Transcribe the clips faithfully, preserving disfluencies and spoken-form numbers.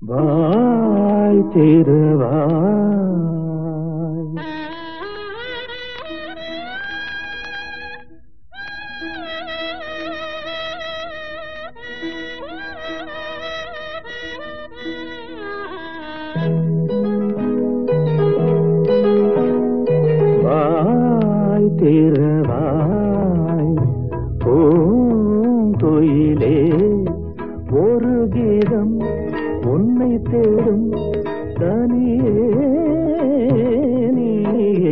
வாய் திறவாய். வாய் திறவாய் பூங்குயிலே, ஒரு கீதம் உன்னை தேடும் தனியே நீயே.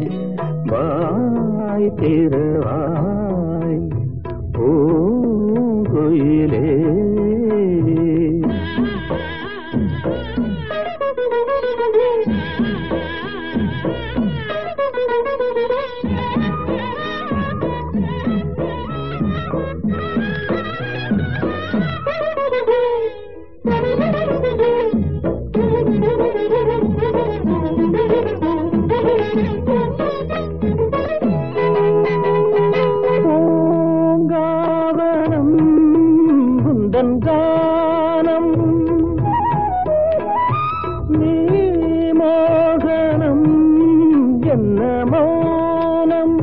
வாய் திறவாய் பூங்குயிலே. பூங்காவனம் உந்தன் கானம், நீ மோகனம் என்ன மௌனம்.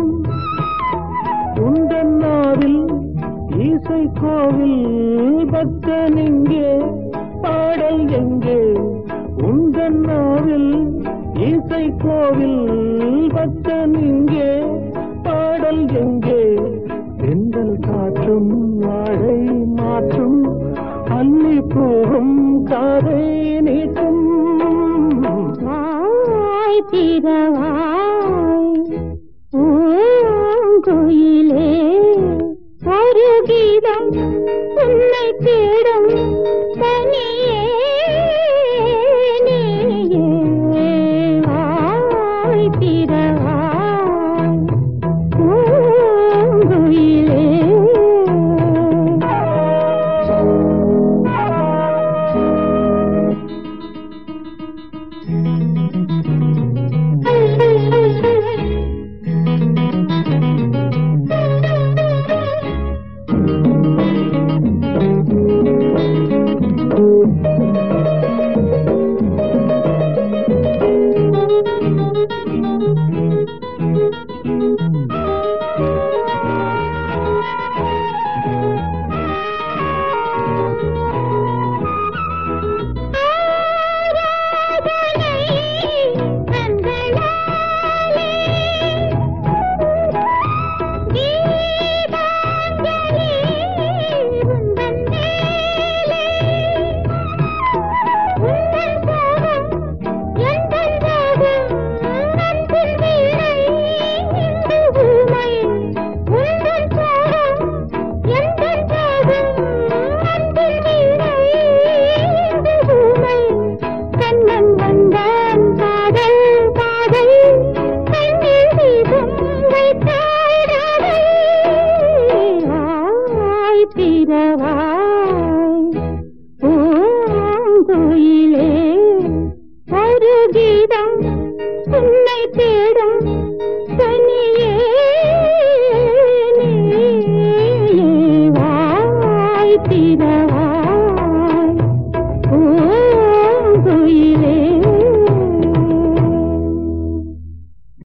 உந்தன் நாவில் இசை கோவில் பக்தன் எங்கே, பாடல் எங்கே. உந்தன் நாவில் இசை கோவில் பக்தன் எங்கே, பாடல் எங்கே. பெண்கள் காற்றும் வாழை மாற்றும், அள்ளி பூவும் காதை நீட்டும். வாய் திறவாய்